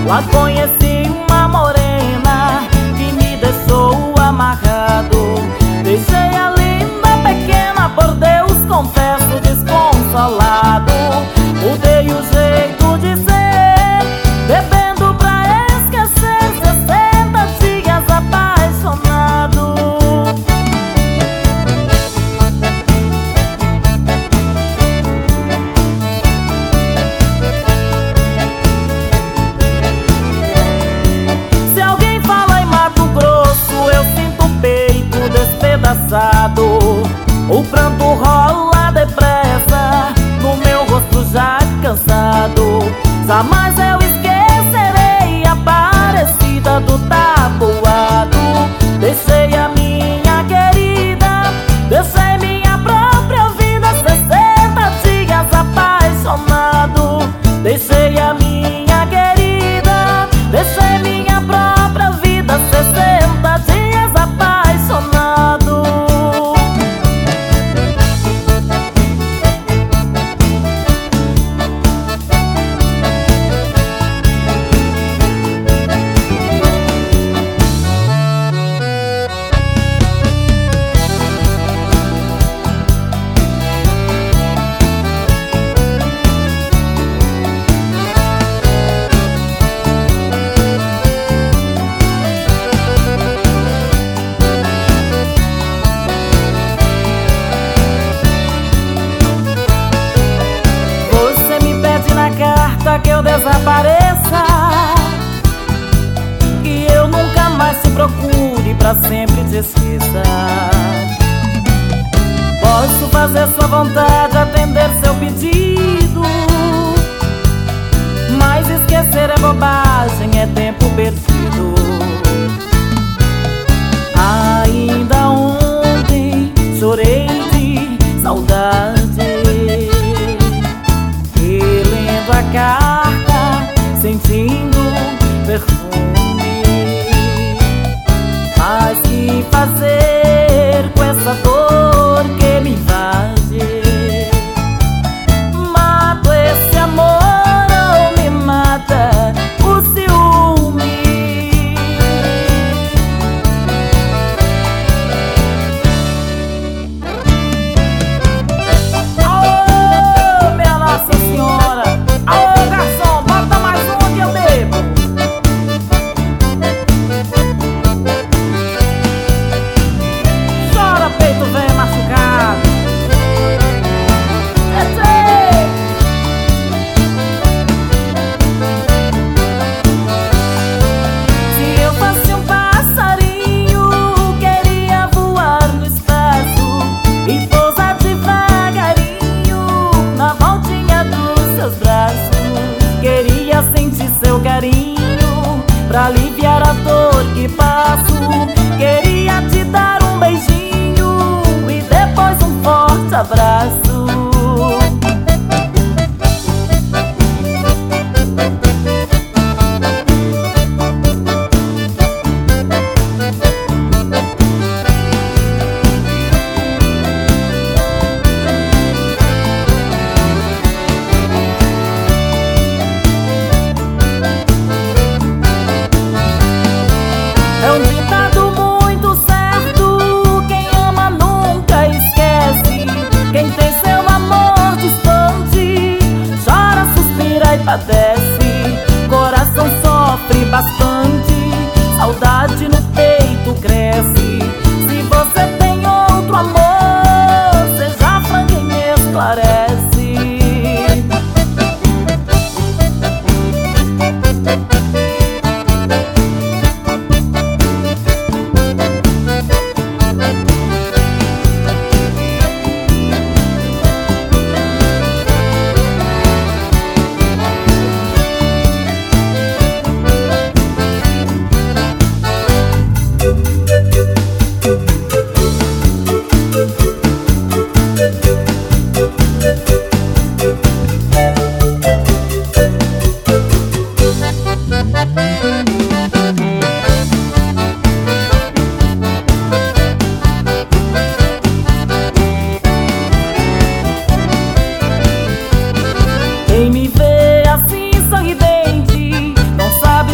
Lá conheci uma morena que me deixou amarrado. Deixei a linda pequena, por Deus confesso, desconsolado. Mudei o jeito de ser, bebendo pra esquecer 60 dias apaixonado. Se alguém fala em Mato Grosso, eu sinto o peito despedaçado. O pranto rola depressa no meu rosto já cansado. Jamais eu esquecerei a parecida do tabuado. Deixei a minha querida, deixei minha própria vida 60 dias apaixonado. Deixei a minha querida, deixei minha própria vida 60 dias apaixonado. Que eu desapareça, que eu nunca mais te procure, pra sempre te esqueça. Posso fazer sua vontade, atender seu pedido, mas esquecer é bobagem, é tempo perdido. Ainda ontem chorei de saudade, a carta, sentindo perfume. Mas que fazer com essa dor que me invade? Mato esse amor ou me mata o ciúme? Oh, minha Nossa Senhora! Alô, garçom, bota mais um que eu bebo. Chora, peito velho machucado. Se eu fosse um passarinho, queria voar no espaço e pousar devagarinho na voltinha dos seus braços. Queria sentir seu carinho pra aliviar a dor que passo. Queria te dar um beijinho e depois um forte abraço. É um ditado muito certo: quem ama nunca esquece. Quem tem seu amor distante chora, suspira e padece. Coração sofre bastante, saudade no peito cresce. Se você tem outro amor, seja franca e me esclarece. Quem me vê assim sorridente não sabe